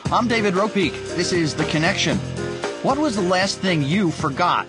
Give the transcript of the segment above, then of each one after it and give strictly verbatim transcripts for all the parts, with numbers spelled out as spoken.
I'm David Ropeek. This is The Connection. What was the last thing you forgot?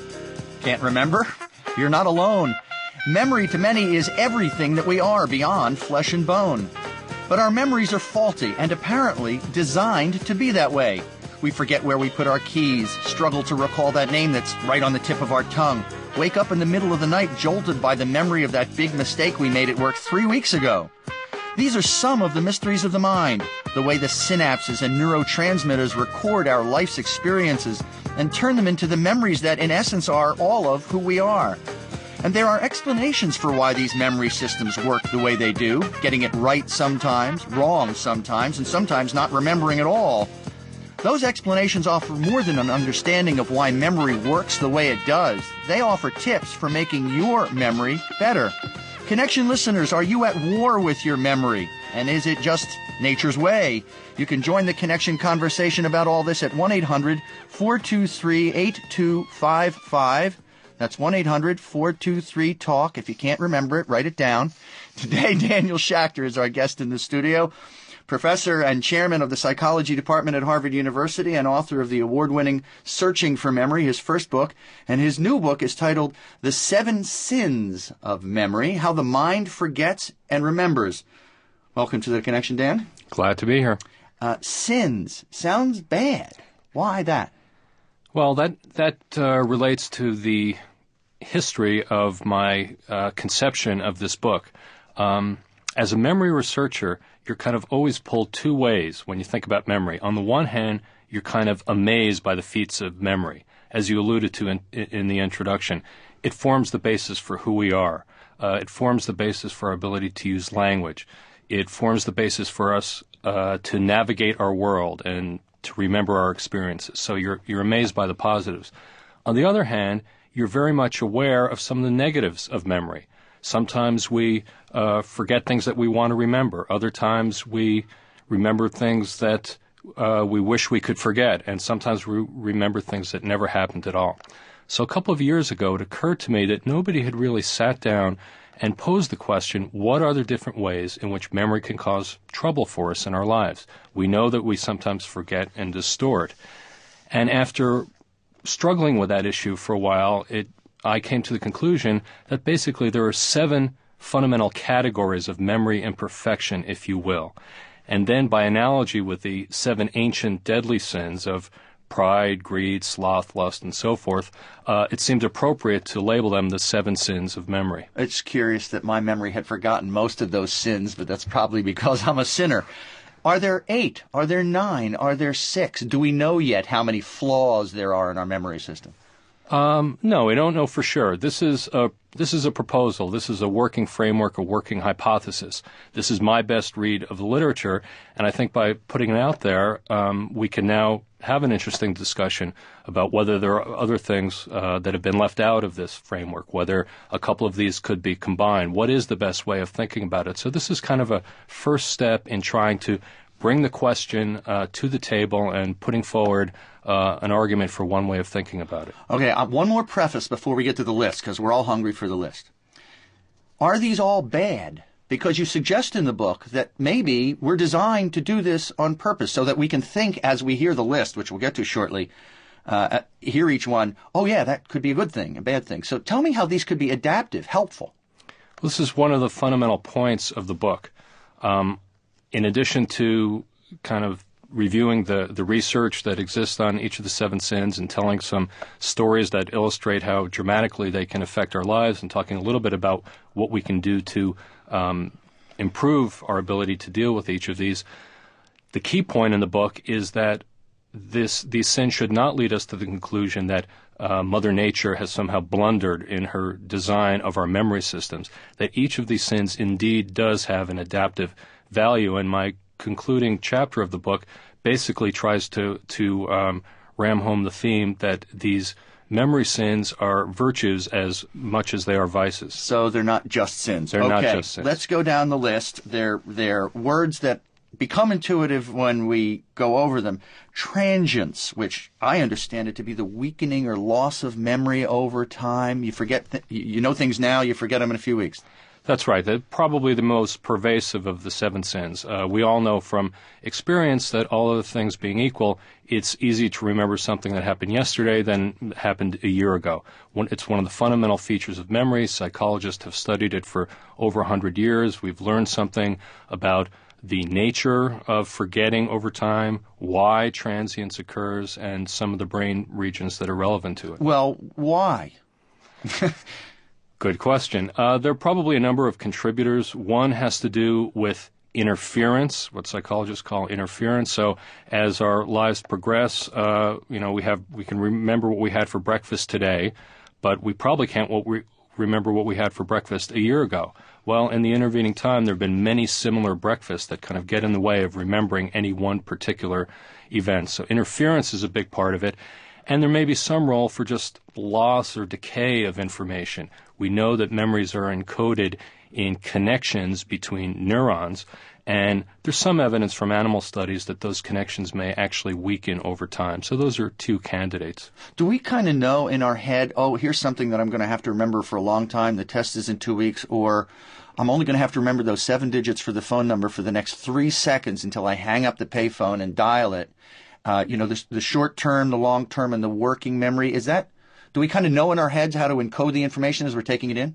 Can't remember? You're not alone. Memory to many is everything that we are beyond flesh and bone. But our memories are faulty and apparently designed to be that way. We forget where we put our keys, struggle to recall that name that's right on the tip of our tongue, wake up in the middle of the night jolted by the memory of that big mistake we made at work three weeks ago. These are some of the mysteries of the mind, the way the synapses and neurotransmitters record our life's experiences and turn them into the memories that in essence are all of who we are. And there are explanations for why these memory systems work the way they do, getting it right sometimes, wrong sometimes, and sometimes not remembering at all. Those explanations offer more than an understanding of why memory works the way it does. They offer tips for making your memory better. Connection listeners, are you at war with your memory? And is it just nature's way? You can join the Connection conversation about all this at one eight hundred four two three eight two five five. That's one eight hundred four two three talk. If you can't remember it, write it down. Today, Daniel Schachter is our guest in the studio. Professor and chairman of the psychology department at Harvard University and author of the award-winning Searching for Memory, his first book. And his new book is titled The Seven Sins of Memory, How the Mind Forgets and Remembers. Welcome to The Connection, Dan. Glad to be here. Uh, sins. Sounds bad. Why that? Well, that, that uh, relates to the history of my uh, conception of this book. Um, as a memory researcher, you're kind of always pulled two ways when you think about memory. On the one hand, you're kind of amazed by the feats of memory. As you alluded to in, in the introduction, it forms the basis for who we are. Uh, it forms the basis for our ability to use language. It forms the basis for us uh, to navigate our world and to remember our experiences. So you're you're amazed by the positives. On the other hand, you're very much aware of some of the negatives of memory. Sometimes we uh, forget things that we want to remember. Other times we remember things that uh, we wish we could forget. And sometimes we remember things that never happened at all. So a couple of years ago, it occurred to me that nobody had really sat down and posed the question, what are the different ways in which memory can cause trouble for us in our lives? We know that we sometimes forget and distort. And after struggling with that issue for a while, it I came to the conclusion that basically there are seven fundamental categories of memory imperfection, if you will. And then by analogy with the seven ancient deadly sins of pride, greed, sloth, lust, and so forth, uh, it seemed appropriate to label them the seven sins of memory. It's curious that my memory had forgotten most of those sins, but that's probably because I'm a sinner. Are there eight? Are there nine? Are there six? Do we know yet how many flaws there are in our memory system? Um, no, we don't know for sure. This is a this is a proposal. This is a working framework, a working hypothesis. This is my best read of the literature, and I think by putting it out there, um, we can now have an interesting discussion about whether there are other things uh, that have been left out of this framework, whether a couple of these could be combined. What is the best way of thinking about it? So this is kind of a first step in trying to bring the question uh, to the table and putting forward uh, an argument for one way of thinking about it. Okay, uh, one more preface before we get to the list, because we're all hungry for the list. Are these all bad? Because you suggest in the book that maybe we're designed to do this on purpose so that we can think as we hear the list, which we'll get to shortly, uh, hear each one, oh yeah, that could be a good thing, a bad thing. So tell me how these could be adaptive, helpful. Well, this is one of the fundamental points of the book. Um, in addition to kind of reviewing the, the research that exists on each of the seven sins and telling some stories that illustrate how dramatically they can affect our lives and talking a little bit about what we can do to um, improve our ability to deal with each of these, the key point in the book is that this these sins should not lead us to the conclusion that uh, Mother Nature has somehow blundered in her design of our memory systems, that each of these sins indeed does have an adaptive value. And my concluding chapter of the book basically tries to, to um, ram home the theme that these memory sins are virtues as much as they are vices. So they're not just sins. They're okay, not just sins. Let's go down the list. They're, they're words that become intuitive when we go over them. Transience, which I understand it to be the weakening or loss of memory over time. You forget, th- you know things now, you forget them in a few weeks. That's right. They're probably the most pervasive of the seven sins. Uh, we all know from experience that all other things being equal, it's easy to remember something that happened yesterday than happened a year ago. One, it's one of the fundamental features of memory. Psychologists have studied it for over one hundred years. We've learned something about the nature of forgetting over time, why transience occurs, and some of the brain regions that are relevant to it. Well, why? Good question. Uh, there are probably a number of contributors. One has to do with interference, what psychologists call interference. So as our lives progress, uh, you know, we have we can remember what we had for breakfast today, but we probably can't what we remember what we had for breakfast a year ago. Well, in the intervening time, there have been many similar breakfasts that kind of get in the way of remembering any one particular event. So interference is a big part of it. And there may be some role for just loss or decay of information. We know that memories are encoded in connections between neurons, and there's some evidence from animal studies that those connections may actually weaken over time. So those are two candidates. Do we kind of know in our head, oh, here's something that I'm going to have to remember for a long time, the test is in two weeks, or I'm only going to have to remember those seven digits for the phone number for the next three seconds until I hang up the payphone and dial it? Uh, you know, the, the short term, the long term, and the working memory. Is that, do we kind of know in our heads how to encode the information as we're taking it in?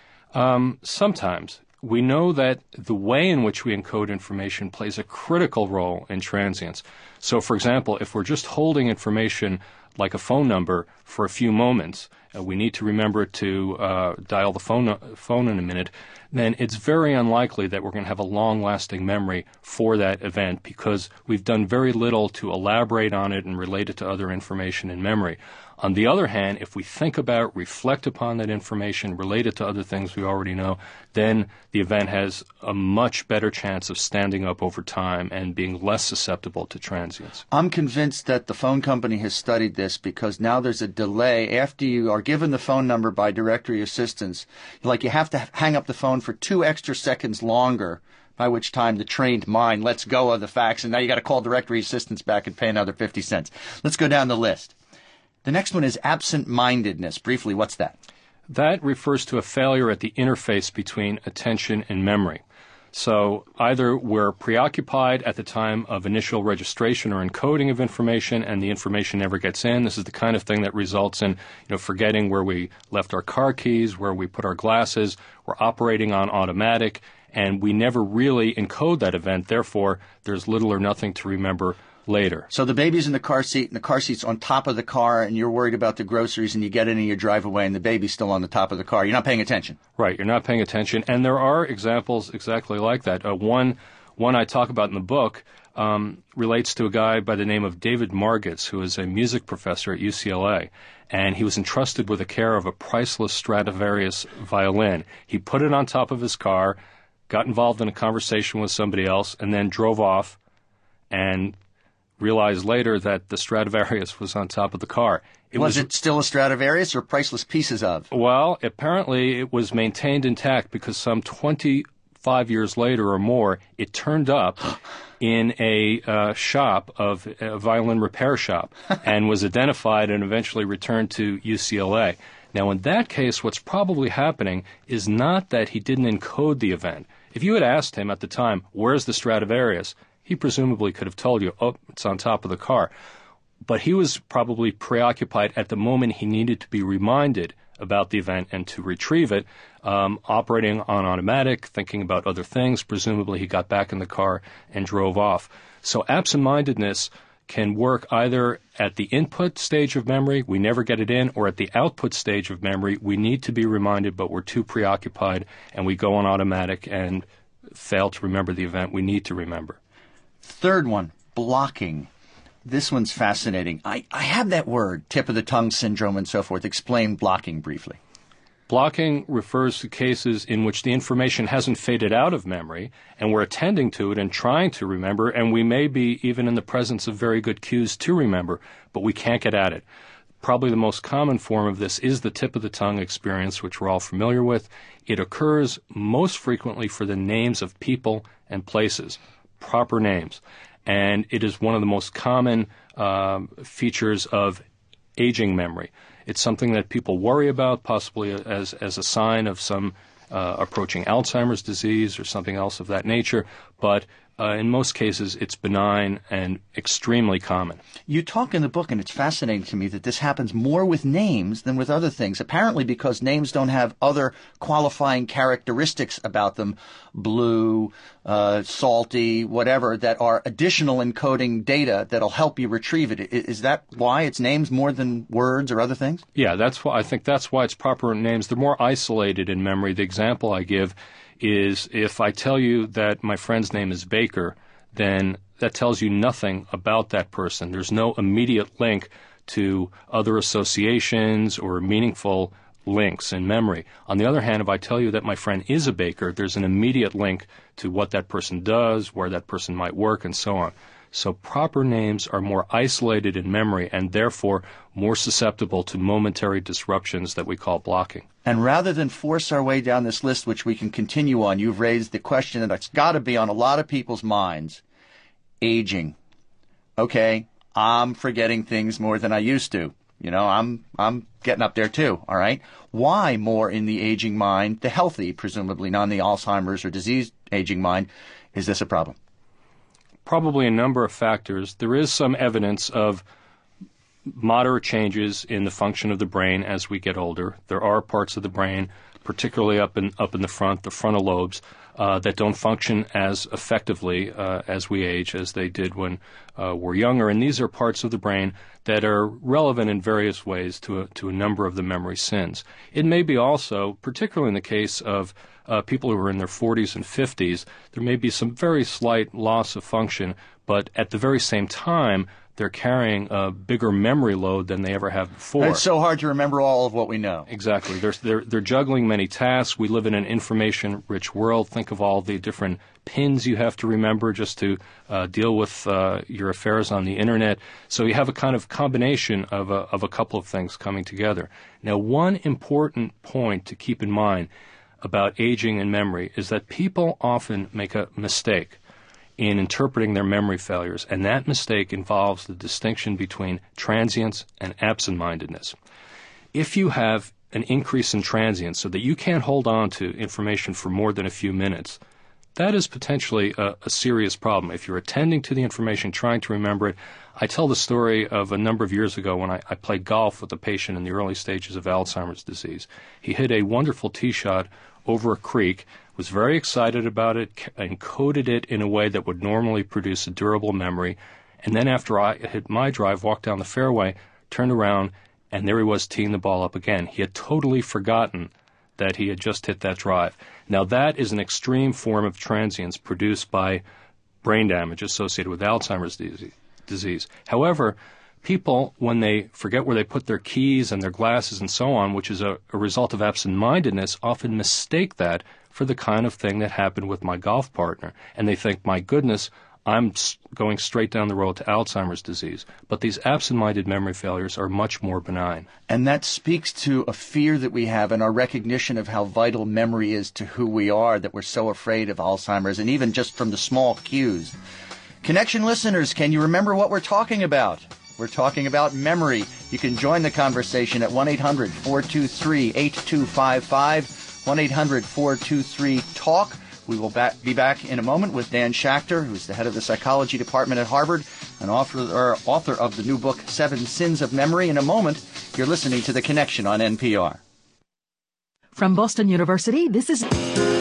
Um, sometimes. We know that the way in which we encode information plays a critical role in transience. So, for example, if we're just holding information like a phone number for a few moments, uh, we need to remember to uh, dial the phone, phone in a minute, then it's very unlikely that we're going to have a long-lasting memory for that event because we've done very little to elaborate on it and relate it to other information in memory. On the other hand, if we think about, reflect upon that information, relate it to other things we already know, then the event has a much better chance of standing up over time and being less susceptible to transience. I'm convinced that the phone company has studied this because now there's a delay after you are given the phone number by directory assistance. Like you have to hang up the phone for two extra seconds longer, by which time the trained mind lets go of the facts, and now you got to call directory assistance back and pay another fifty cents. Let's go down the list. The next one is absent-mindedness. Briefly, what's that? That refers to a failure at the interface between attention and memory. So either we're preoccupied at the time of initial registration or encoding of information and the information never gets in. This is the kind of thing that results in, you know, forgetting where we left our car keys, where we put our glasses. We're operating on automatic, and we never really encode that event. Therefore, there's little or nothing to remember later. So the baby's in the car seat, and the car seat's on top of the car, and you're worried about the groceries, and you get in and you drive away, and the baby's still on the top of the car. You're not paying attention. Right, you're not paying attention. And there are examples exactly like that. Uh, one, one I talk about in the book um, relates to a guy by the name of David Margetts, who is a music professor at U C L A. And he was entrusted with the care of a priceless Stradivarius violin. He put it on top of his car, got involved in a conversation with somebody else, and then drove off and realized later that the Stradivarius was on top of the car. It was, was it still a Stradivarius or priceless pieces of? Well, apparently it was maintained intact because some twenty-five years later or more, it turned up in a uh, shop of a violin repair shop and was identified and eventually returned to U C L A. Now, in that case, what's probably happening is not that he didn't encode the event. If you had asked him at the time, where's the Stradivarius? He presumably could have told you, oh, it's on top of the car. But he was probably preoccupied at the moment he needed to be reminded about the event and to retrieve it, um, operating on automatic, thinking about other things. Presumably he got back in the car and drove off. So absent-mindedness can work either at the input stage of memory, we never get it in, or at the output stage of memory, we need to be reminded, but we're too preoccupied, and we go on automatic and fail to remember the event we need to remember. Third one, blocking. This one's fascinating. I, I have that word, tip of the tongue syndrome and so forth. Explain blocking briefly. Blocking refers to cases in which the information hasn't faded out of memory, and we're attending to it and trying to remember, and we may be even in the presence of very good cues to remember, but we can't get at it. Probably the most common form of this is the tip of the tongue experience, which we're all familiar with. It occurs most frequently for the names of people and places. Proper names. And it is one of the most common um, features of aging memory. It's something that people worry about, possibly as, as a sign of some uh, approaching Alzheimer's disease or something else of that nature, but Uh, in most cases, it's benign and extremely common. You talk in the book, and it's fascinating to me, that this happens more with names than with other things, apparently because names don't have other qualifying characteristics about them, blue, uh, salty, whatever, that are additional encoding data that'll help you retrieve it. Is that why it's names more than words or other things? Yeah, that's why I think that's why it's proper names. They're more isolated in memory. The example I give is if I tell you that my friend's name is Baker, then that tells you nothing about that person. There's no immediate link to other associations or meaningful links in memory. On the other hand, if I tell you that my friend is a baker, there's an immediate link to what that person does, where that person might work, and so on. So proper names are more isolated in memory and therefore more susceptible to momentary disruptions that we call blocking. And rather than force our way down this list, which we can continue on, you've raised the question that's got to be on a lot of people's minds: aging. Okay, I'm forgetting things more than I used to. You know, I'm I'm getting up there too, all right? Why more in the aging mind, the healthy, presumably, not the Alzheimer's or diseased aging mind, is this a problem? Probably a number of factors. There is some evidence of moderate changes in the function of the brain as we get older. There are parts of the brain, particularly up in up in the front, the frontal lobes, uh, that don't function as effectively uh, as we age as they did when uh, we're younger. And these are parts of the brain that are relevant in various ways to a, to a number of the memory sins. It may be also, particularly in the case of uh, people who are in their forties and fifties, there may be some very slight loss of function, but at the very same time, they're carrying a bigger memory load than they ever have before. And it's so hard to remember all of what we know. Exactly. They're, they're, they're juggling many tasks. We live in an information-rich world. Think of all the different pins you have to remember just to uh, deal with uh, your affairs on the Internet. So you have a kind of combination of a, of a couple of things coming together. Now, one important point to keep in mind about aging and memory is that people often make a mistake in interpreting their memory failures, and that mistake involves the distinction between transience and absent-mindedness. If you have an increase in transience so that you can't hold on to information for more than a few minutes, that is potentially a, a serious problem. If you're attending to the information, trying to remember it, I tell the story of a number of years ago when I, I played golf with a patient in the early stages of Alzheimer's disease. He hit a wonderful tee shot over a creek, was very excited about it, encoded it in a way that would normally produce a durable memory, and then after I hit my drive, walked down the fairway, turned around, and there he was teeing the ball up again. He had totally forgotten that he had just hit that drive. Now that is an extreme form of transience produced by brain damage associated with Alzheimer's disease. However, people, when they forget where they put their keys and their glasses and so on, which is a, a result of absent-mindedness, often mistake that for the kind of thing that happened with my golf partner. And they think, my goodness, I'm going straight down the road to Alzheimer's disease. But these absent-minded memory failures are much more benign. And that speaks to a fear that we have and our recognition of how vital memory is to who we are, that we're so afraid of Alzheimer's, and even just from the small cues. Connection listeners, can you remember what we're talking about? We're talking about memory. You can join the conversation at one eight hundred four two three eight two five five, one eight hundred four two three talk. We will back, be back in a moment with Dan Schachter, who's the head of the psychology department at Harvard, and author, or author of the new book, Seven Sins of Memory. In a moment, you're listening to The Connection on N P R. From Boston University, this is...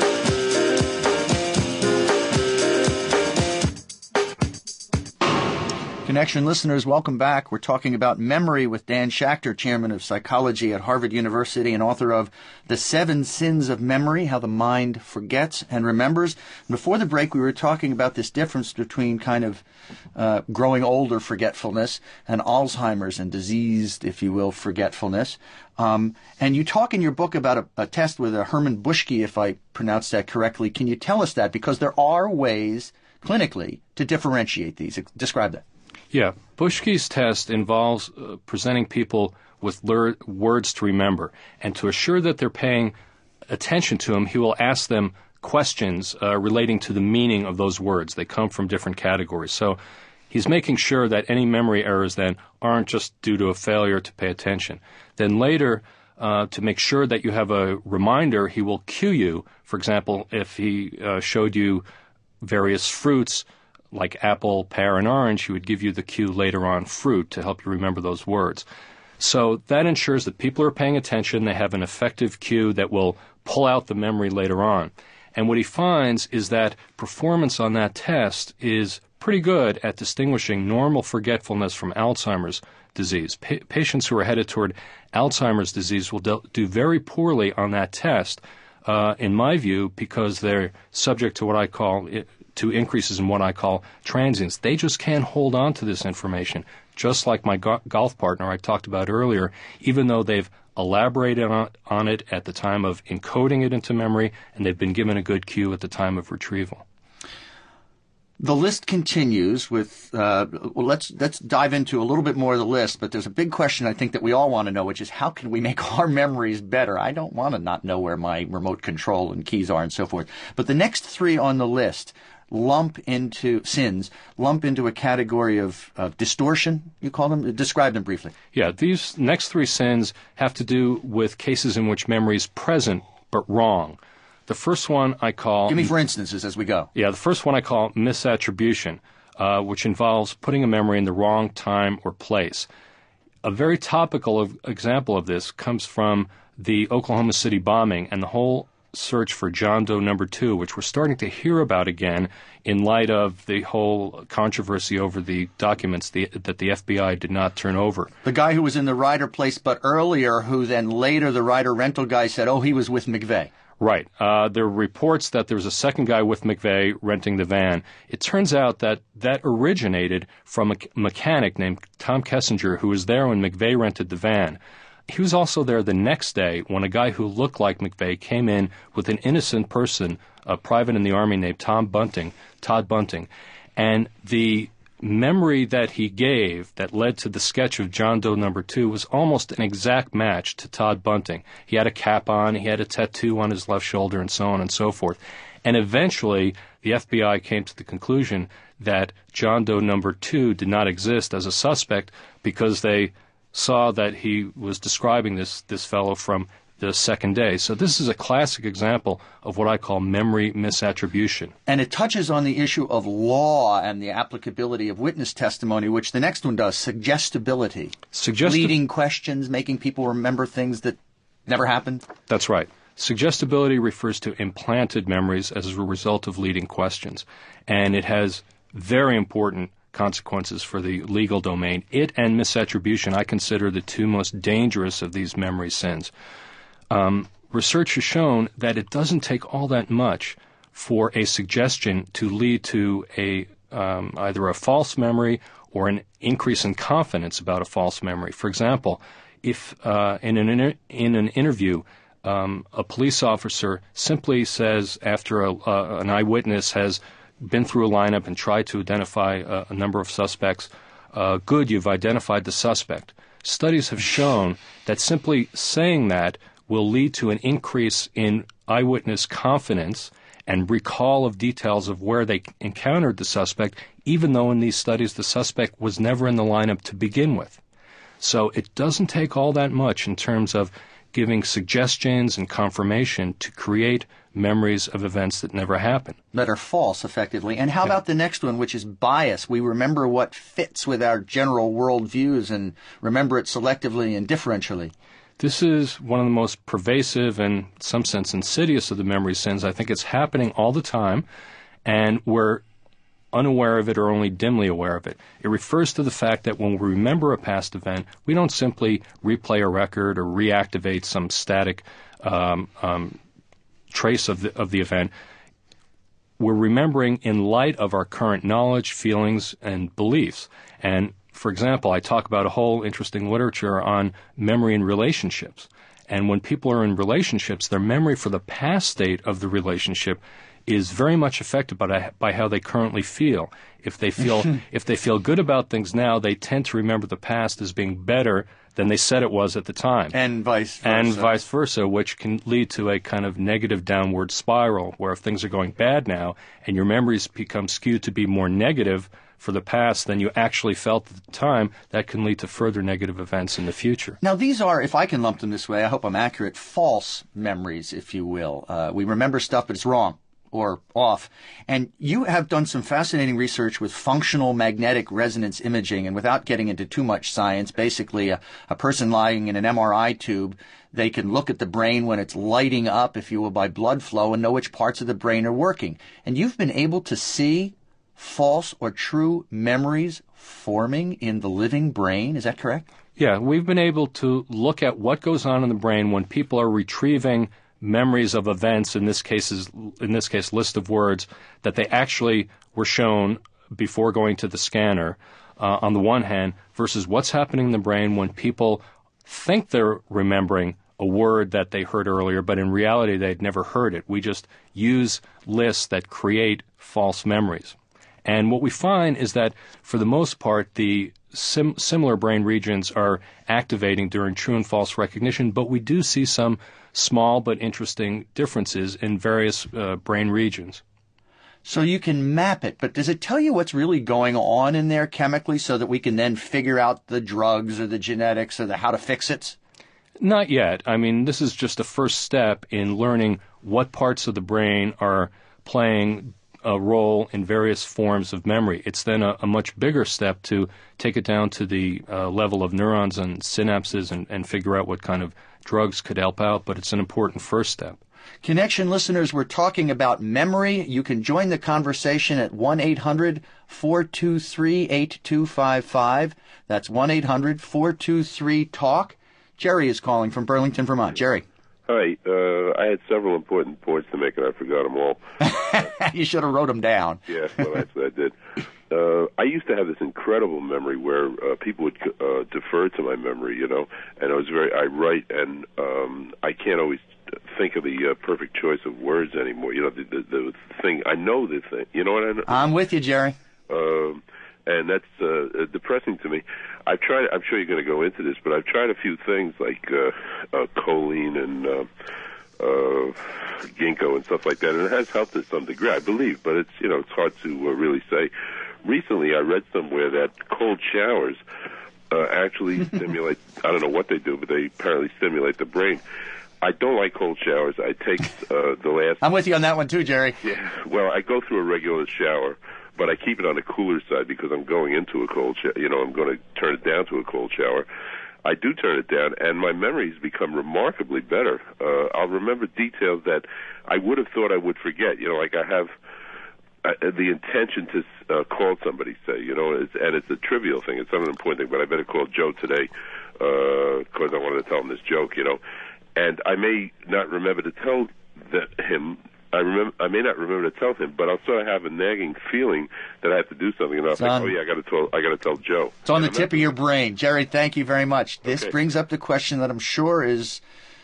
Connection listeners, welcome back. We're talking about memory with Dan Schachter, chairman of psychology at Harvard University and author of The Seven Sins of Memory, How the Mind Forgets and Remembers. Before the break, we were talking about this difference between kind of uh, growing older forgetfulness and Alzheimer's and diseased, if you will, forgetfulness. Um, and you talk in your book about a, a test with a Herman Buschke, if I pronounced that correctly. Can you tell us that? Because there are ways, clinically, to differentiate these. Describe that. Yeah, Buschke's test involves uh, presenting people with lur- words to remember, and to assure that they're paying attention to them, he will ask them questions uh, relating to the meaning of those words. They come from different categories. So he's making sure that any memory errors then aren't just due to a failure to pay attention. Then later, uh, to make sure that you have a reminder, he will cue you. For example, if he uh, showed you various fruits like apple, pear, and orange, he would give you the cue later on, fruit, to help you remember those words. So that ensures that people are paying attention. They have an effective cue that will pull out the memory later on. And what he finds is that performance on that test is pretty good at distinguishing normal forgetfulness from Alzheimer's disease. Pa- patients who are headed toward Alzheimer's disease will do, do very poorly on that test, uh, in my view, because they're subject to what I call, to increases in what I call transience. They just can't hold on to this information, just like my go- golf partner I talked about earlier, even though they've elaborated on, on it at the time of encoding it into memory, and they've been given a good cue at the time of retrieval. The list continues with, uh, well, let's, let's dive into a little bit more of the list, but there's a big question I think that we all want to know, which is how can we make our memories better? I don't want to not know where my remote control and keys are and so forth. But the next three on the list lump into sins, lump into a category of, of distortion, you call them? Describe them briefly. Yeah, these next three sins have to do with cases in which memory is present but wrong. The first one I call... Give me for instances as we go. Yeah, the first one I call misattribution, uh, which involves putting a memory in the wrong time or place. A very topical of, example of this comes from the Oklahoma City bombing and the whole search for John Doe number two, which we're starting to hear about again in light of the whole controversy over the documents the, that the F B I did not turn over. The guy who was in the Ryder place but earlier, who then later the Ryder rental guy said, oh, he was with McVeigh. Right. Uh, there are reports that there was a second guy with McVeigh renting the van. It turns out that that originated from a mechanic named Tom Kessinger, who was there when McVeigh rented the van. He was also there the next day when a guy who looked like McVeigh came in with an innocent person, a private in the Army named Tom Bunting, Todd Bunting. And the memory that he gave that led to the sketch of John Doe number two was almost an exact match to Todd Bunting. He had a cap on, he had a tattoo on his left shoulder, and so on and so forth. And eventually, the F B I came to the conclusion that John Doe number two did not exist as a suspect because they saw that he was describing this, this fellow from the second day. So this is a classic example of what I call memory misattribution. And it touches on the issue of law and the applicability of witness testimony, which the next one does, suggestibility. Suggesti- Leading questions, making people remember things that never happened. That's right. Suggestibility refers to implanted memories as a result of leading questions. And it has very important consequences for the legal domain. It and misattribution I consider the two most dangerous of these memory sins. Um, research has shown that it doesn't take all that much for a suggestion to lead to a um, either a false memory or an increase in confidence about a false memory. For example, if uh, in an inter- in an interview um, a police officer simply says after a, uh, an eyewitness has been through a lineup and tried to identify a, a number of suspects, uh, good, you've identified the suspect. Studies have shown that simply saying that will lead to an increase in eyewitness confidence and recall of details of where they encountered the suspect, even though in these studies the suspect was never in the lineup to begin with. So it doesn't take all that much in terms of giving suggestions and confirmation to create memories of events that never happened. That are false, effectively. And how Yeah. about the next one, which is bias? We remember what fits with our general world views and remember it selectively and differentially. This is one of the most pervasive and, in some sense, insidious of the memory sins. I think it's happening all the time, and we're unaware of it or only dimly aware of it. It refers to the fact that when we remember a past event, we don't simply replay a record or reactivate some static um, um, trace of the, of the event. We're remembering in light of our current knowledge, feelings, and beliefs. And for example, I talk about a whole interesting literature on memory in relationships. And when people are in relationships, their memory for the past state of the relationship is very much affected by, by how they currently feel. If they feel if they feel good about things now, they tend to remember the past as being better than they said it was at the time. And vice versa. And vice versa, which can lead to a kind of negative downward spiral, where if things are going bad now and your memories become skewed to be more negative for the past than you actually felt at the time, that can lead to further negative events in the future. Now, these are, if I can lump them this way, I hope I'm accurate, false memories, if you will. Uh, we remember stuff, but it's wrong or off. And you have done some fascinating research with functional magnetic resonance imaging. And without getting into too much science, basically a, a person lying in an M R I tube, they can look at the brain when it's lighting up, if you will, by blood flow and know which parts of the brain are working. And you've been able to see false or true memories forming in the living brain. Is that correct? Yeah, we've been able to look at what goes on in the brain when people are retrieving memories of events, in this case, is, in this case, list of words, that they actually were shown before going to the scanner, uh, on the one hand, versus what's happening in the brain when people think they're remembering a word that they heard earlier, but in reality they'd never heard it. We just use lists that create false memories. And what we find is that, for the most part, the sim- similar brain regions are activating during true and false recognition, but we do see some small but interesting differences in various uh, brain regions. So you can map it, but does it tell you what's really going on in there chemically so that we can then figure out the drugs or the genetics or the how to fix it? Not yet. I mean, this is just a first step in learning what parts of the brain are playing a role in various forms of memory. It's then a, a much bigger step to take it down to the uh, level of neurons and synapses and, and figure out what kind of drugs could help out, but it's an important first step. Connection listeners, we're talking about memory. You can join the conversation at one eight hundred four two three eight two five five. That's one eight hundred four two three talk. Jerry is calling from Burlington, Vermont. Jerry. Hi. Uh, I had several important points to make, and I forgot them all. You should have wrote them down. Yeah, well, that's what I did. Uh, I used to have this incredible memory where uh, people would uh, defer to my memory, you know, and I was very, I write, and um, I can't always think of the uh, perfect choice of words anymore. You know, the, the, the thing, I know the thing, you know what I know? I'm with you, Jerry. Um, and that's uh, depressing to me. I've tried, I'm sure you're going to go into this, but I've tried a few things like uh, uh, choline and uh, uh, ginkgo and stuff like that, and it has helped to some degree, I believe, but it's, you know, it's hard to uh, really say. Recently, I read somewhere that cold showers uh, actually stimulate, I don't know what they do, but they apparently stimulate the brain. I don't like cold showers. I take uh, the last... I'm with you on that one too, Jerry. Yeah, well, I go through a regular shower, but I keep it on the cooler side because I'm going into a cold shower. You know, I'm going to turn it down to a cold shower. I do turn it down, and my memories become remarkably better. Uh, I'll remember details that I would have thought I would forget. You know, like I have uh, the intention to uh, call somebody, say, you know, it's, and it's a trivial thing. It's not an important thing, but I better call Joe today because uh, I wanted to tell him this joke, you know. And I may not remember to tell that him. I remember. I may not remember to tell him, but I'll sort of have a nagging feeling that I have to do something, and I'll think, "Oh yeah, I got to tell. I got to tell Joe." It's on the tip of your brain, Jerry. Thank you very much. This Okay. brings up the question that I'm sure is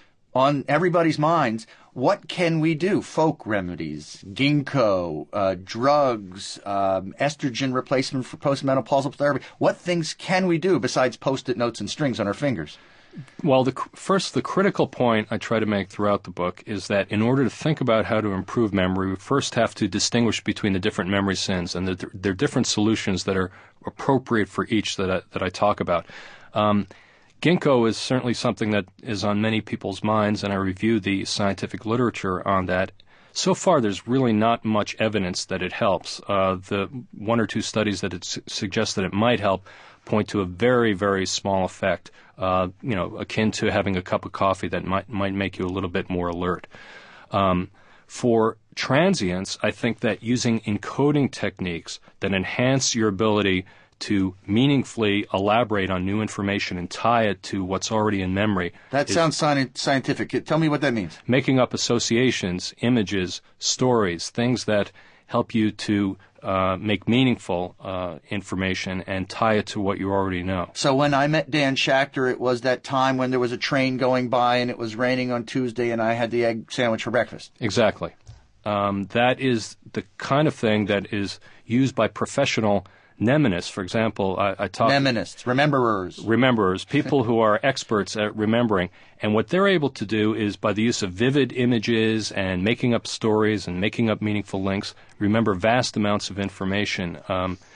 on everybody's minds: what can we do? Folk remedies, ginkgo, uh, drugs, um, estrogen replacement for postmenopausal therapy. What things can we do besides post-it notes and strings on our fingers? Well, the, first, the critical point I try to make throughout the book is that in order to think about how to improve memory, we first have to distinguish between the different memory sins, and there, there are different solutions that are appropriate for each that I, that I talk about. Um, ginkgo is certainly something that is on many people's minds, and I review the scientific literature on that. So far, there's really not much evidence that it helps. Uh, the one or two studies that it su- suggest that it might help point to a very, very small effect, uh, you know, akin to having a cup of coffee that might might make you a little bit more alert. Um, for transients, I think that using encoding techniques that enhance your ability to meaningfully elaborate on new information and tie it to what's already in memory. That sounds sci- scientific. Tell me what that means. Making up associations, images, stories, things that help you to uh, make meaningful uh, information and tie it to what you already know. So when I met Dan Schachter, it was that time when there was a train going by and it was raining on Tuesday and I had the egg sandwich for breakfast. Exactly. Um, that is the kind of thing that is used by professional mnemonists. For example, I, I talk... Mnemonists, rememberers. Rememberers, people who are experts at remembering. And what they're able to do is, by the use of vivid images and making up stories and making up meaningful links, remember vast amounts of information. Um,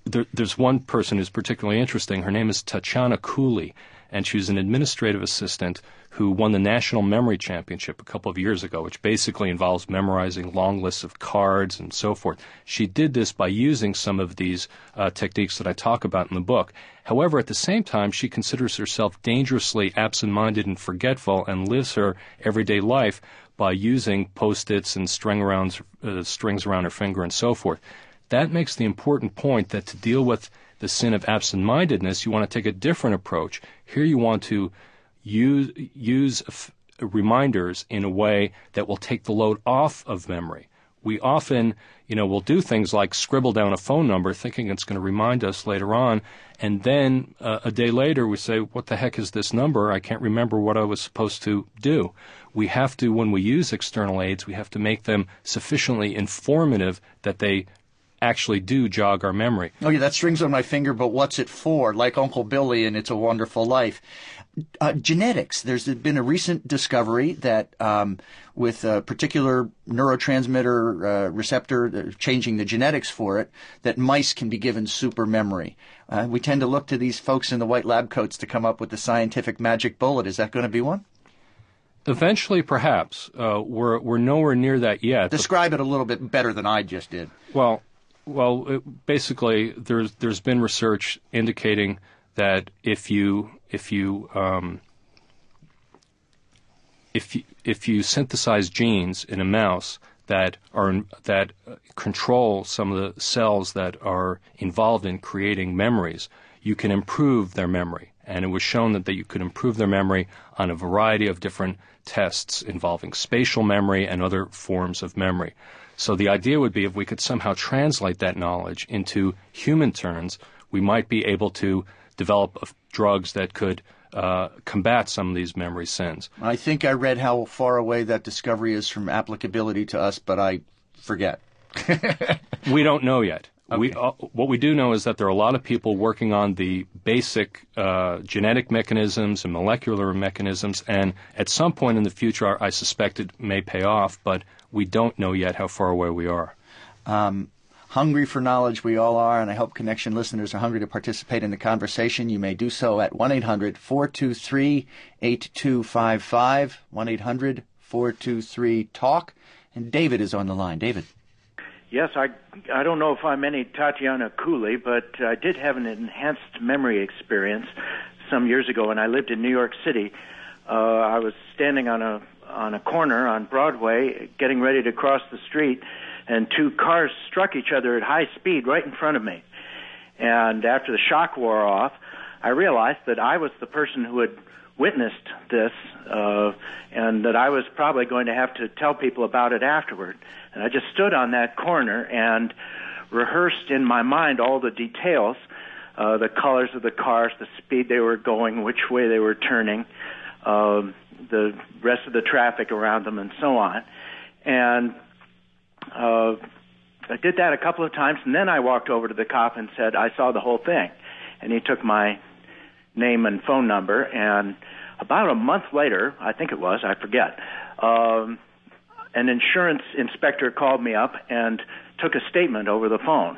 there, there's one person who's particularly interesting. Her name is Tatiana Cooley, and she was an administrative assistant who won the National Memory Championship a couple of years ago, which basically involves memorizing long lists of cards and so forth. She did this by using some of these uh, techniques that I talk about in the book. However, at the same time, she considers herself dangerously absent-minded and forgetful and lives her everyday life by using Post-its and string around, uh, strings around her finger and so forth. That makes the important point that to deal with the sin of absent-mindedness, you want to take a different approach. Here you want to use, use f- reminders in a way that will take the load off of memory. We often, you know, will do things like scribble down a phone number thinking it's going to remind us later on, and then uh, a day later we say, what the heck is this number? I can't remember what I was supposed to do. We have to, when we use external aids, we have to make them sufficiently informative that they actually do jog our memory. Oh, yeah, that string's on my finger, but what's it for? Like Uncle Billy in It's a Wonderful Life. Uh, genetics. There's been a recent discovery that um, with a particular neurotransmitter uh, receptor, uh, changing the genetics for it, that mice can be given super memory. Uh, we tend to look to these folks in the white lab coats to come up with the scientific magic bullet. Is that going to be one? Eventually, perhaps. Uh, we're we're nowhere near that yet. Describe it a little bit better than I just did. Well, well, it, basically, there's there's been research indicating that if you if you um, if you, if you synthesize genes in a mouse that are that control some of the cells that are involved in creating memories, you can improve their memory. And it was shown that, that you could improve their memory on a variety of different tests involving spatial memory and other forms of memory. So the idea would be if we could somehow translate that knowledge into human terms, we might be able to develop drugs that could uh, combat some of these memory sins. I think I read how far away that discovery is from applicability to us, but I forget. We don't know yet. Okay. We, uh, what we do know is that there are a lot of people working on the basic uh, genetic mechanisms and molecular mechanisms, and at some point in the future, I suspect it may pay off, but we don't know yet how far away we are. Um, hungry for knowledge we all are, and I hope Connection listeners are hungry to participate in the conversation. You may do so at one eight hundred four two three eight two five five, one eight hundred four two three talk. And David is on the line. David. Yes, I, I don't know if I'm any Tatiana Cooley, but I did have an enhanced memory experience some years ago when I lived in New York City. Uh, I was standing on a on a corner on Broadway getting ready to cross the street, and two cars struck each other at high speed right in front of me. And after the shock wore off, I realized that I was the person who had witnessed this, uh, and that I was probably going to have to tell people about it afterward. And I just stood on that corner and rehearsed in my mind all the details, uh, the colors of the cars, the speed they were going, which way they were turning, uh, the rest of the traffic around them, and so on. And uh, I did that a couple of times, and then I walked over to the cop and said, I saw the whole thing. And he took my name and phone number, and about a month later, I think it was, I forget, um, an insurance inspector called me up and took a statement over the phone.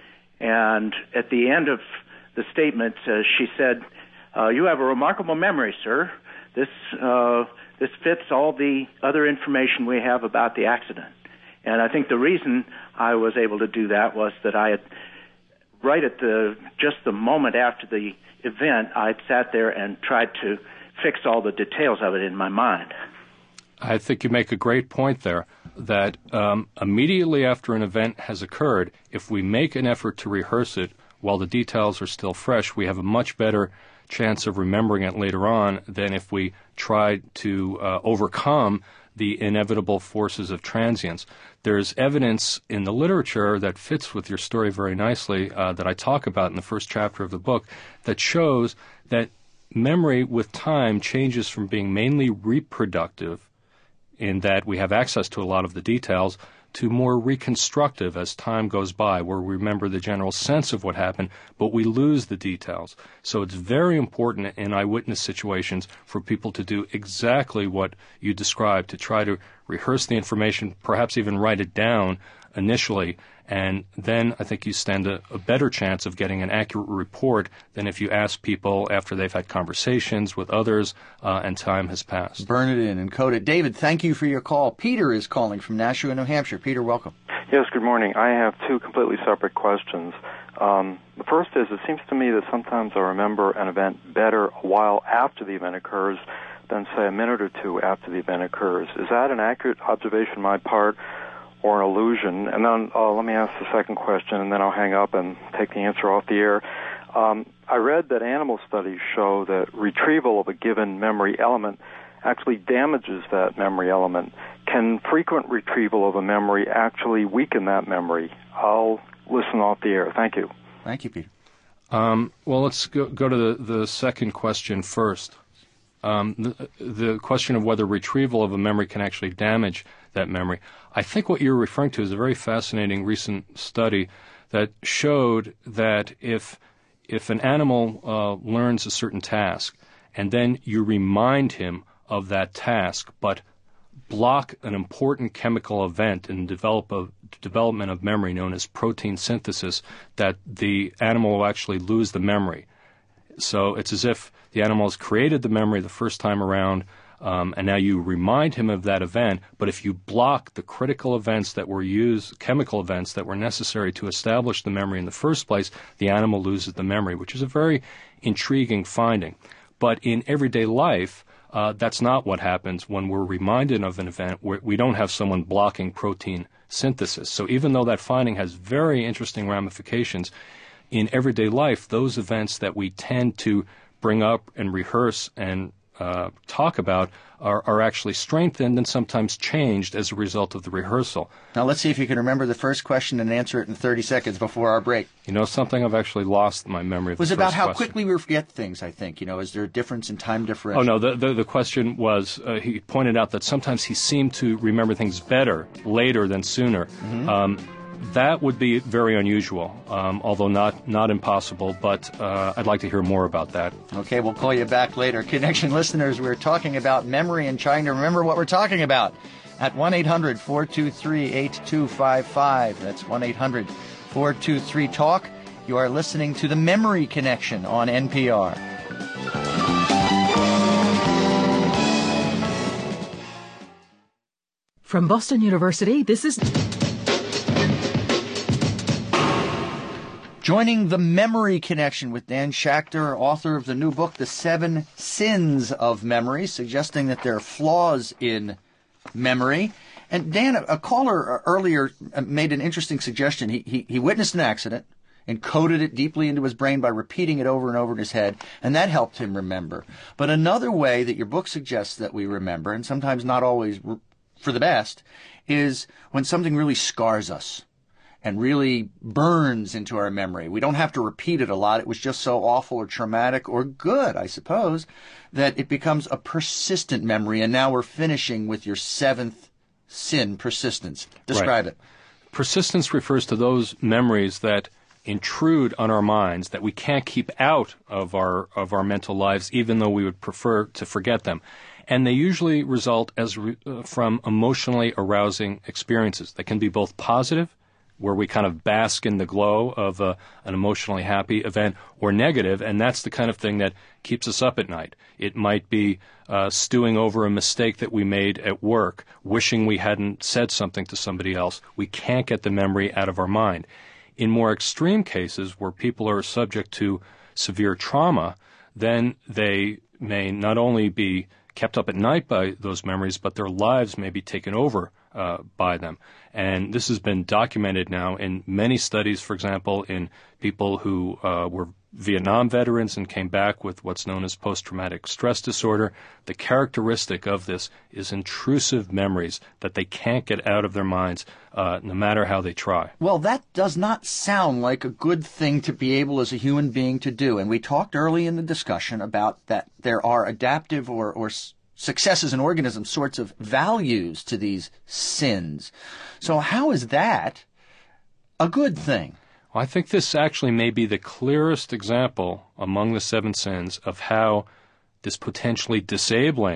And at the end of the statement, uh, she said, uh, you have a remarkable memory, sir. This uh, this fits all the other information we have about the accident. And I think the reason I was able to do that was that I had, right at the just the moment after the event, I'd sat there and tried to fix all the details of it in my mind. I think you make a great point there, that um, immediately after an event has occurred, if we make an effort to rehearse it while the details are still fresh, we have a much better chance of remembering it later on than if we try to uh, overcome the inevitable forces of transience. There's evidence in the literature that fits with your story very nicely, uh, that I talk about in the first chapter of the book, that shows that memory with time changes from being mainly reproductive, in that we have access to a lot of the details, to more reconstructive as time goes by, where we remember the general sense of what happened, but we lose the details. So it's very important in eyewitness situations for people to do exactly what you described, to try to rehearse the information, perhaps even write it down initially, and then I think you stand a, a better chance of getting an accurate report than if you ask people after they've had conversations with others uh, and time has passed. Burn it in and code it. David, thank you for your call. Peter is calling from Nashua, New Hampshire. Peter, welcome. Yes, good morning. I have two completely separate questions. Um, the first is, it seems to me that sometimes I remember an event better a while after the event occurs than, say, a minute or two after the event occurs. Is that an accurate observation on my part or an illusion? And then uh, let me ask the second question, and then I'll hang up and take the answer off the air. Um, I read that animal studies show that retrieval of a given memory element actually damages that memory element. Can frequent retrieval of a memory actually weaken that memory? I'll listen off the air. Thank you. Thank you, Peter. Um, well, let's go, go to the, the second question first. Um, the, the question of whether retrieval of a memory can actually damage that memory. I think what you're referring to is a very fascinating recent study that showed that if if an animal uh, learns a certain task and then you remind him of that task, but block an important chemical event in develop a, development of memory known as protein synthesis, that the animal will actually lose the memory. So it's as if the animal has created the memory the first time around, um, and now you remind him of that event, but if you block the critical events that were used, chemical events that were necessary to establish the memory in the first place, the animal loses the memory, which is a very intriguing finding. But in everyday life, Uh, that's not what happens when we're reminded of an event where we don't have someone blocking protein synthesis. So even though that finding has very interesting ramifications, in everyday life, those events that we tend to bring up and rehearse and uh, talk about are, are actually strengthened and sometimes changed as a result of the rehearsal. Now let's see if you can remember the first question and answer it in thirty seconds before our break. You know something? I've actually lost my memory of It was the about first how question. quickly we forget things, I think. You know, is there a difference in time differential? Oh, no, the, the, the question was, uh, he pointed out that sometimes he seemed to remember things better later than sooner. Mm-hmm. Um, that would be very unusual, um, although not, not impossible, but uh, I'd like to hear more about that. Okay, we'll call you back later. Connection listeners, we're talking about memory and trying to remember what we're talking about at one eight hundred four two three eight two five five. That's one eight hundred four two three talk. You are listening to the Memory Connection on N P R. From Boston University, this is Joining the Memory Connection with Dan Schachter, author of the new book, The Seven Sins of Memory, suggesting that there are flaws in memory. And Dan, a caller earlier made an interesting suggestion. He, he, he witnessed an accident, encoded it deeply into his brain by repeating it over and over in his head, and that helped him remember. But another way that your book suggests that we remember, and sometimes not always for the best, is when something really scars us and really burns into our memory. We don't have to repeat it a lot. It was just so awful or traumatic or good, I suppose, that it becomes a persistent memory. And now we're finishing with your seventh sin, persistence. Describe Right. it. Persistence refers to those memories that intrude on our minds that we can't keep out of our of our mental lives, even though we would prefer to forget them. And they usually result as re, uh, from emotionally arousing experiences. They can be both positive, where we kind of bask in the glow of uh, an emotionally happy event, or negative, and that's the kind of thing that keeps us up at night. It might be uh, stewing over a mistake that we made at work, wishing we hadn't said something to somebody else. We can't get the memory out of our mind. In more extreme cases, where people are subject to severe trauma, then they may not only be kept up at night by those memories, but their lives may be taken over uh, by them. And this has been documented now in many studies, for example, in people who uh, were Vietnam veterans and came back with what's known as post-traumatic stress disorder. The characteristic of this is intrusive memories that they can't get out of their minds, uh, no matter how they try. Well, that does not sound like a good thing to be able as a human being to do. And we talked early in the discussion about that there are adaptive or, or success as an organism sorts of values to these sins. So how is that a good thing? Well, I think this actually may be the clearest example among the seven sins of how this potentially disabling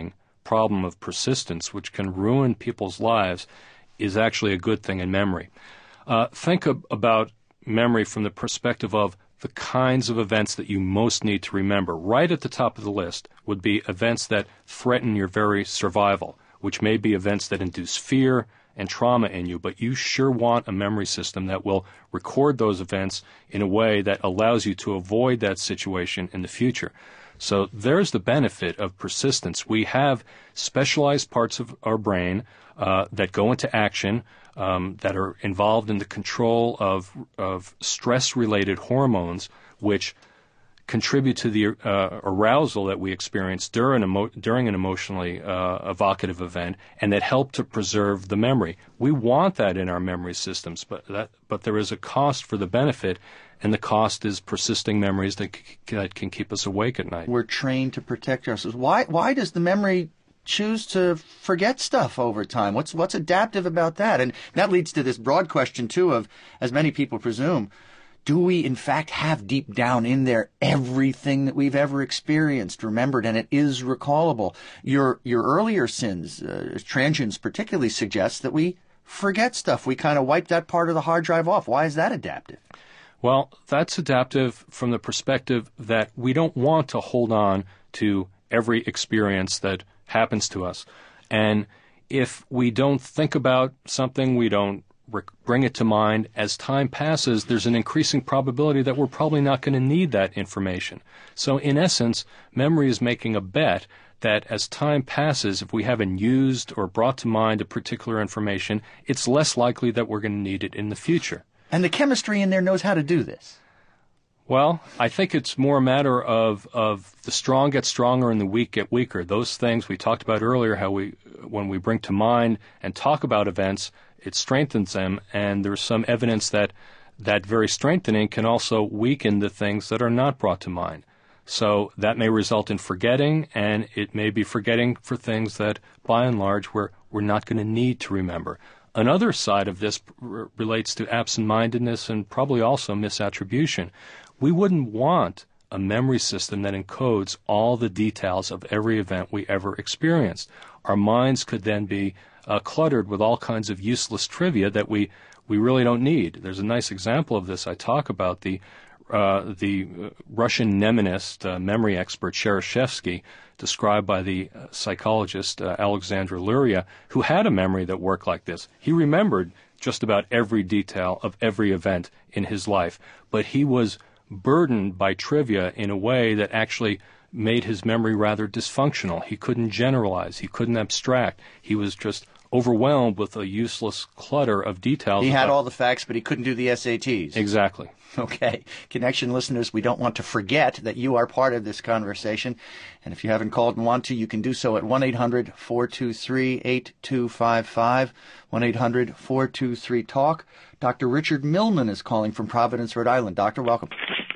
problem of persistence, which can ruin people's lives, is actually a good thing in memory. Uh, think ab- about memory from the perspective of the kinds of events that you most need to remember. Right at the top of the list would be events that threaten your very survival, which may be events that induce fear and trauma in you, but you sure want a memory system that will record those events in a way that allows you to avoid that situation in the future. So there's the benefit of persistence. We have specialized parts of our brain uh, that go into action, um, that are involved in the control of, of stress-related hormones, which contribute to the uh, arousal that we experience during, emo- during an emotionally uh, evocative event, and that help to preserve the memory. We want that in our memory systems, but that, but there is a cost for the benefit, and the cost is persisting memories that, c- that can keep us awake at night. We're trained to protect ourselves. Why why does the memory choose to forget stuff over time? What's what's adaptive about that? And that leads to this broad question, too, of, as many people presume, do we, in fact, have deep down in there everything that we've ever experienced, remembered, and it is recallable? Your your earlier sins, uh, transients particularly, suggest that we forget stuff. We kind of wipe that part of the hard drive off. Why is that adaptive? Well, that's adaptive from the perspective that we don't want to hold on to every experience that happens to us. And if we don't think about something, we don't bring it to mind, as time passes, there's an increasing probability that we're probably not going to need that information. So in essence, memory is making a bet that as time passes, if we haven't used or brought to mind a particular information, it's less likely that we're going to need it in the future. And the chemistry in there knows how to do this. Well, I think it's more a matter of, of the strong get stronger and the weak get weaker. Those things we talked about earlier, how we, when we bring to mind and talk about events, it strengthens them, and there's some evidence that that very strengthening can also weaken the things that are not brought to mind. So that may result in forgetting, and it may be forgetting for things that, by and large, we're, we're not going to need to remember. Another side of this r- relates to absent-mindedness and probably also misattribution. We wouldn't want a memory system that encodes all the details of every event we ever experienced. Our minds could then be uh, cluttered with all kinds of useless trivia that we, we really don't need. There's a nice example of this. I talk about the uh, the Russian mnemonist, uh, memory expert Shereshevsky, described by the uh, psychologist uh, Alexandra Luria, who had a memory that worked like this. He remembered just about every detail of every event in his life, but he was burdened by trivia in a way that actually made his memory rather dysfunctional. He couldn't generalize. He couldn't abstract. He was just overwhelmed with a useless clutter of details. He had all the facts, but he couldn't do the S A Ts. Exactly. Okay. Connection listeners, we don't want to forget that you are part of this conversation. And if you haven't called and want to, you can do so at one eight hundred four two three eight two five five, one eight hundred four two three talk. Doctor Richard Millman is calling from Providence, Rhode Island. Doctor, welcome.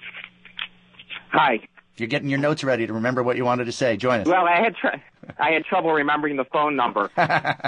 Hi. You're getting your notes ready to remember what you wanted to say. Join us. Well, I had tr- I had trouble remembering the phone number. uh,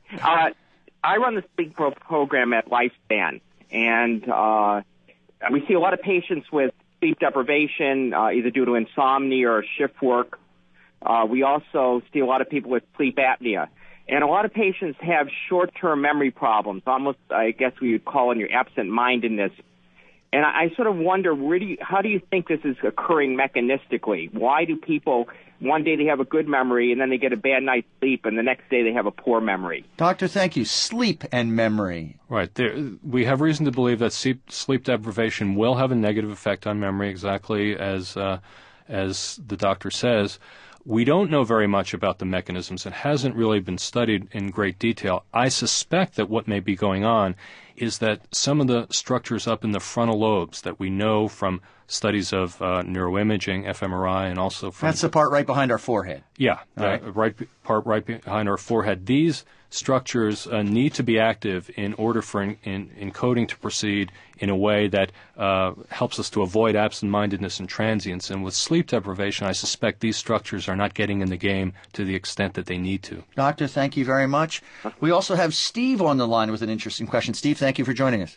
I run the sleep pro- program at Lifespan, and uh, we see a lot of patients with sleep deprivation, uh, either due to insomnia or shift work. Uh, we also see a lot of people with sleep apnea. And a lot of patients have short-term memory problems, almost, I guess we would call it your absent-mindedness. And I, I sort of wonder, where do you, how do you think this is occurring mechanistically? Why do people, one day they have a good memory, and then they get a bad night's sleep, and the next day they have a poor memory? Doctor, thank you. Sleep and memory. Right. There, we have reason to believe that sleep, sleep deprivation will have a negative effect on memory, exactly as uh, as the doctor says. We don't know very much about the mechanisms. It hasn't really been studied in great detail. I suspect that what may be going on is that some of the structures up in the frontal lobes that we know from studies of uh, neuroimaging, fMRI, and also from... That's the part right behind our forehead. Yeah, the right. right part right behind our forehead. These structures uh, need to be active in order for in, in, encoding to proceed in a way that uh, helps us to avoid absent-mindedness and transience. And with sleep deprivation, I suspect these structures are not getting in the game to the extent that they need to. Doctor, thank you very much. We also have Steve on the line with an interesting question. Steve, thank you for joining us.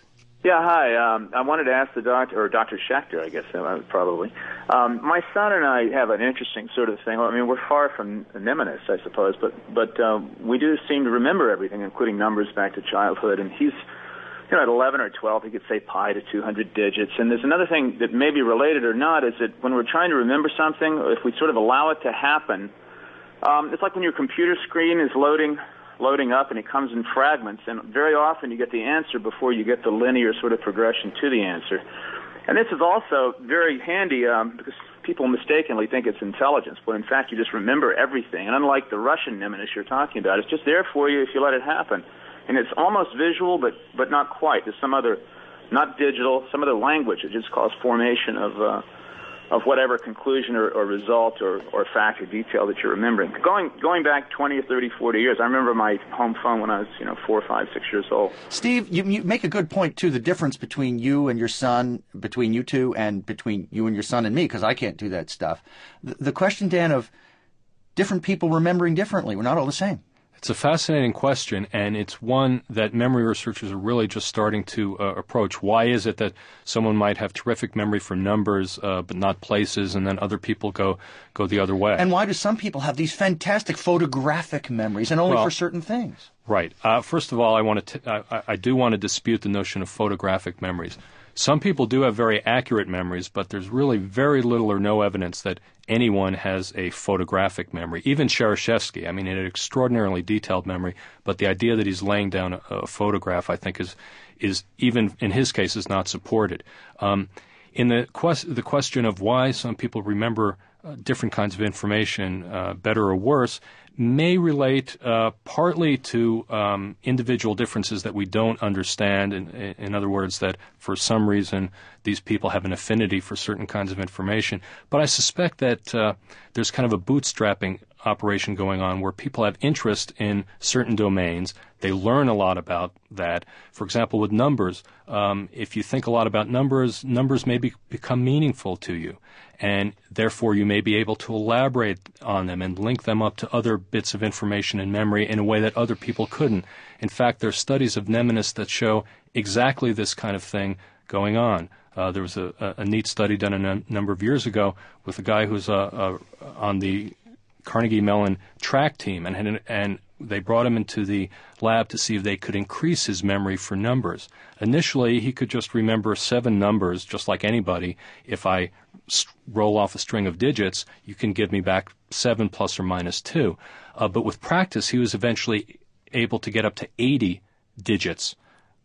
Yeah, hi. Um, I wanted to ask the doctor, or Doctor Schechter, I guess, uh, probably. Um, my son and I have an interesting sort of thing. I mean, we're far from mnemonists, I suppose, but but um, we do seem to remember everything, including numbers back to childhood. And he's, you know, at eleven or twelve, he could say pi to two hundred digits. And there's another thing that may be related or not, is that when we're trying to remember something, if we sort of allow it to happen, um, it's like when your computer screen is loading loading up and it comes in fragments, and very often you get the answer before you get the linear sort of progression to the answer. And this is also very handy um, because people mistakenly think it's intelligence, but in fact you just remember everything. And unlike the Russian mnemonics you're talking about, it's just there for you if you let it happen. And it's almost visual, but but not quite. There's some other, not digital, some other language that just causes formation of uh, of whatever conclusion or, or result or, or fact or detail that you're remembering. Going going back twenty or thirty, forty years, I remember my home phone when I was, you know, four, five, six years old. Steve, you, you make a good point, too, the difference between you and your son, between you two, and between you and your son and me, because I can't do that stuff. The, the question, Dan, of different people remembering differently. We're not all the same. It's a fascinating question, and it's one that memory researchers are really just starting to uh, approach. Why is it that someone might have terrific memory for numbers uh, but not places, and then other people go go the other way? And why do some people have these fantastic photographic memories and only well, for certain things? Right. Uh, first of all, I want to. T- I, I do want to dispute the notion of photographic memories. Some people do have very accurate memories, but there's really very little or no evidence that anyone has a photographic memory. Even Shereshevsky, I mean, he had an extraordinarily detailed memory, but the idea that he's laying down a, a photograph, I think, is is even in his case is not supported. Um, in the quest, the question of why some people remember uh, different kinds of information, uh, better or worse, may relate uh, partly to um, individual differences that we don't understand. In, in other words, that for some reason these people have an affinity for certain kinds of information. But I suspect that uh, there's kind of a bootstrapping operation going on where people have interest in certain domains. They learn a lot about that. For example, with numbers, um, if you think a lot about numbers, numbers may be, become meaningful to you. And therefore, you may be able to elaborate on them and link them up to other bits of information in memory in a way that other people couldn't. In fact, there are studies of mnemonists that show exactly this kind of thing going on. Uh, there was a, a, a neat study done a n- number of years ago with a guy who's uh, uh, on the Carnegie Mellon track team, and, had, and they brought him into the lab to see if they could increase his memory for numbers. Initially, he could just remember seven numbers, just like anybody. If I st- roll off a string of digits, you can give me back seven plus or minus two. Uh, but with practice, he was eventually able to get up to eighty digits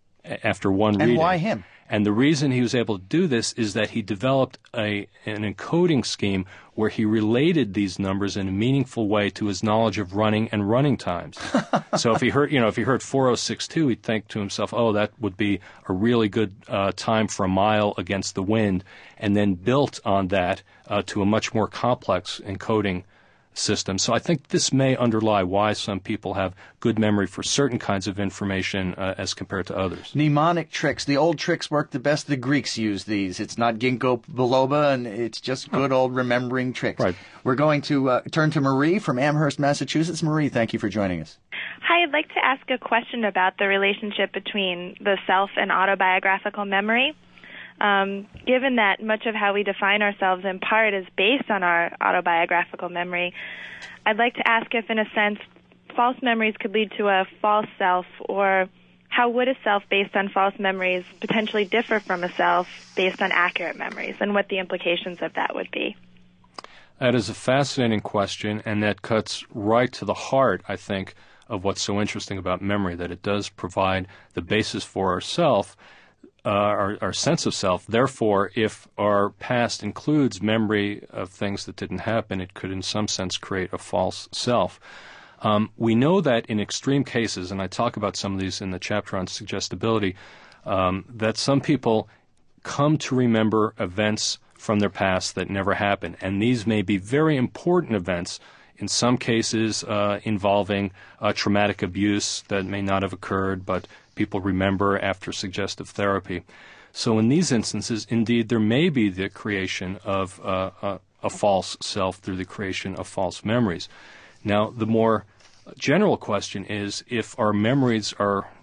after one and reading. And why him? And the reason he was able to do this is that he developed a an encoding scheme where he related these numbers in a meaningful way to his knowledge of running and running times. So if he heard, you know, if he heard four oh six two, he'd think to himself, "Oh, that would be a really good uh, time for a mile against the wind," and then built on that uh, to a much more complex encoding system. So I think this may underlie why some people have good memory for certain kinds of information uh, as compared to others. Mnemonic tricks. The old tricks work the best. The Greeks used these. It's not ginkgo biloba, and it's just good old remembering tricks. Right. We're going to uh, turn to Marie from Amherst, Massachusetts. Marie, thank you for joining us. Hi, I'd like to ask a question about the relationship between the self and autobiographical memory. Um, given that much of how we define ourselves in part is based on our autobiographical memory, I'd like to ask if, in a sense, false memories could lead to a false self, or how would a self based on false memories potentially differ from a self based on accurate memories, and what the implications of that would be? That is a fascinating question, and that cuts right to the heart, I think, of what's so interesting about memory, that it does provide the basis for our self. Uh, our, our sense of self. Therefore, if our past includes memory of things that didn't happen, it could in some sense create a false self. Um, we know that in extreme cases, and I talk about some of these in the chapter on suggestibility, um, that some people come to remember events from their past that never happened. And these may be very important events, in some cases uh, involving uh, traumatic abuse that may not have occurred, but people remember after suggestive therapy. So in these instances, indeed, there may be the creation of uh, a, a false self through the creation of false memories. Now, the more general question is, if our memories are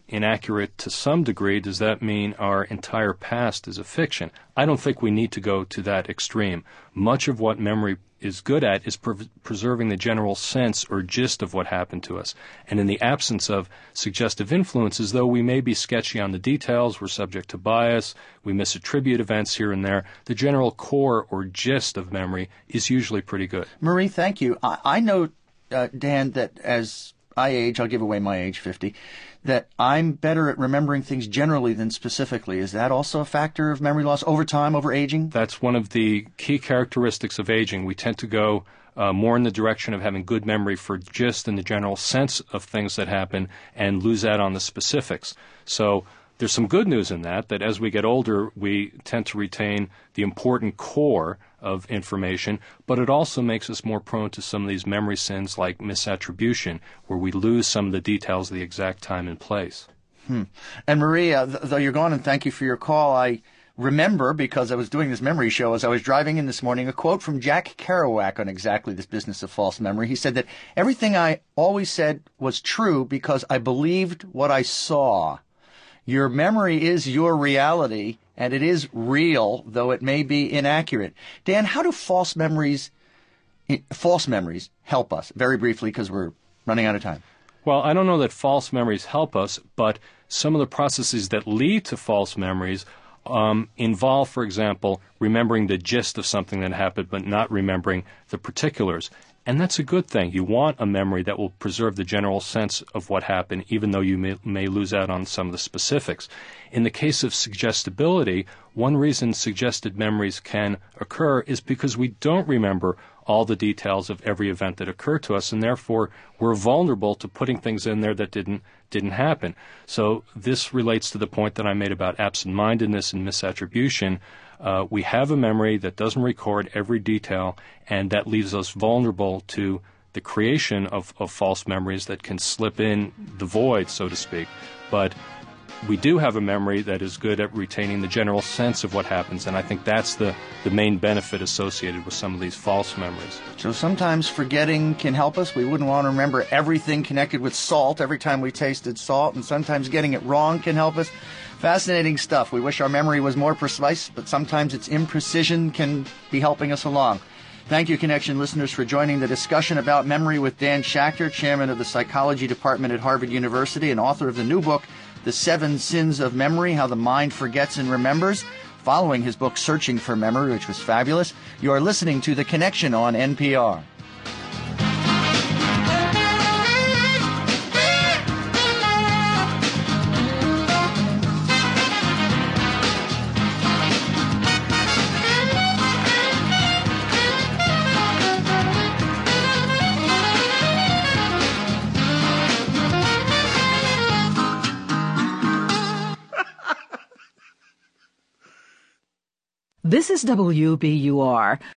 inaccurate to some degree, does that mean our entire past is a fiction? I don't think we need to go to that extreme. Much of what memory is good at is pre- preserving the general sense or gist of what happened to us. And in the absence of suggestive influences, though we may be sketchy on the details, we're subject to bias, we misattribute events here and there, the general core or gist of memory is usually pretty good. Marie, thank you. I, I know, uh, Dan, that as I age, I'll give away my age, fifty, that I'm better at remembering things generally than specifically. Is that also a factor of memory loss over time, over aging? That's one of the key characteristics of aging. We tend to go uh, more in the direction of having good memory for gist and the general sense of things that happen and lose out on the specifics. So there's some good news in that, that as we get older, we tend to retain the important core of information, but it also makes us more prone to some of these memory sins like misattribution, where we lose some of the details of the exact time and place. Hmm. And Maria, th- though you're gone, and thank you for your call, I remember, because I was doing this memory show as I was driving in this morning, a quote from Jack Kerouac on exactly this business of false memory. He said that everything I always said was true because I believed what I saw. Your memory is your reality, and it is real, though it may be inaccurate. Dan, how do false memories, false memories help us? Very briefly, because we're running out of time. Well, I don't know that false memories help us, but some of the processes that lead to false memories um, involve, for example, remembering the gist of something that happened, but not remembering the particulars. And that's a good thing. You want a memory that will preserve the general sense of what happened, even though you may, may lose out on some of the specifics. In the case of suggestibility, one reason suggested memories can occur is because we don't remember all the details of every event that occurred to us, and therefore we're vulnerable to putting things in there that didn't didn't happen. So this relates to the point that I made about absent-mindedness and misattribution. Uh, we have a memory that doesn't record every detail, and that leaves us vulnerable to the creation of, of false memories that can slip in the void, so to speak. But we do have a memory that is good at retaining the general sense of what happens, and I think that's the, the main benefit associated with some of these false memories. So sometimes forgetting can help us. We wouldn't want to remember everything connected with salt every time we tasted salt, and sometimes getting it wrong can help us. Fascinating stuff. We wish our memory was more precise, but sometimes its imprecision can be helping us along. Thank you, Connection listeners, for joining the discussion about memory with Dan Schachter, chairman of the Psychology Department at Harvard University and author of the new book, The Seven Sins of Memory, How the Mind Forgets and Remembers, following his book, Searching for Memory, which was fabulous. You are listening to The Connection on N P R. This is W B U R.